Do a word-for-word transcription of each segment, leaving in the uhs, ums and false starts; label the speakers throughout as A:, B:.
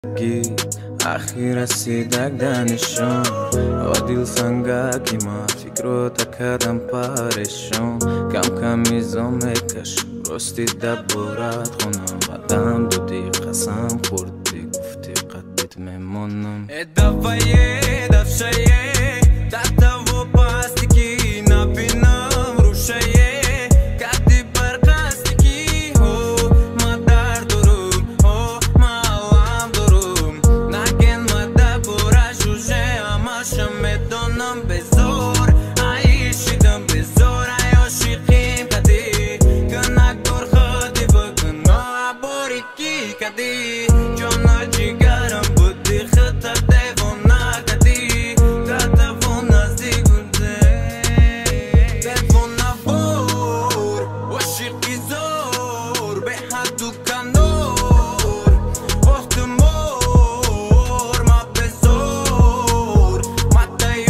A: اخی رسیدک دانشون عادل سنگاکی ما فکرو تکردم پارشون کم کمیزم میکش راستی دبورت خونم قدم دودی قسم خوردی گفتی قدیت میمونم ادوایه دفشایه تحتا و پاستیکی نبینم روشایه کدی برقاستیکی هو ما در دروم هو ما علم دروم نگن ما دبورا جوجه هماشم میدونم بزور عیشیدم بزور عیاشیقیم کدی کنک دور خودی بگن عبوری کی کدی جانا جیگرم بودی خطر دیونا کدی تتفون نزدیک بوده تتفون نبور وشیقی زور به حد و کنور وقت مور ما بزور ما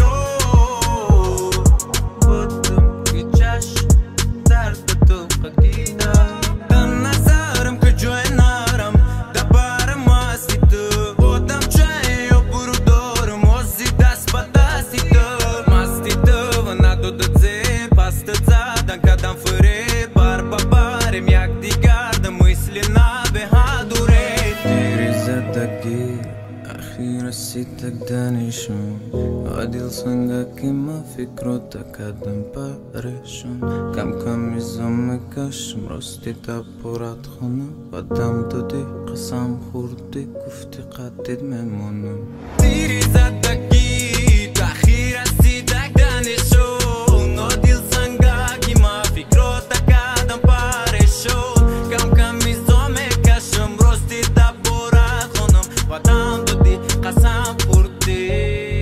A: دیور بودم که چشم درد تو قدیدم دن نظرم که جوی نارم دبارم هستی تو بودم چای و برو دارم وزی دست با دستی تو مستی تو و ندودت زیر پست زدن کدم فری بار با بارم یک دیگردم مثلی نبهادوره دیری زدگی اخی رسیدک دانشون عادل سنگاکی ما فکرو تکردم پارشون کم کمیزم میکشم راستی دبورت خونم قدم دودی قسم خوردی گفتی قدیت میمونم دیری زدگی اخی رسیدک دانشون عادل سنگاکی ما فکرو تکردم پارشون کم کمیزم میکشم راستی دبورت خونم قدم دودی قسم خوردی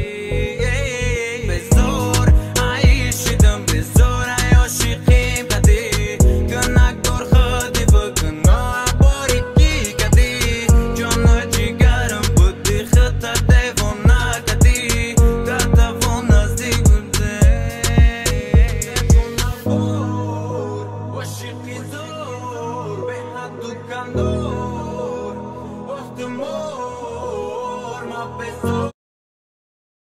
A: بزور عیشیدم بزور عیاشیقیم کدی کنک دور خودی بگن عبوری کی کدی جانا جیگرم بودی خطر دیونا کدی تتفون نزدیک بوده تتفون نبور وشیقی زور به حد و کندور وقت مور ما بزور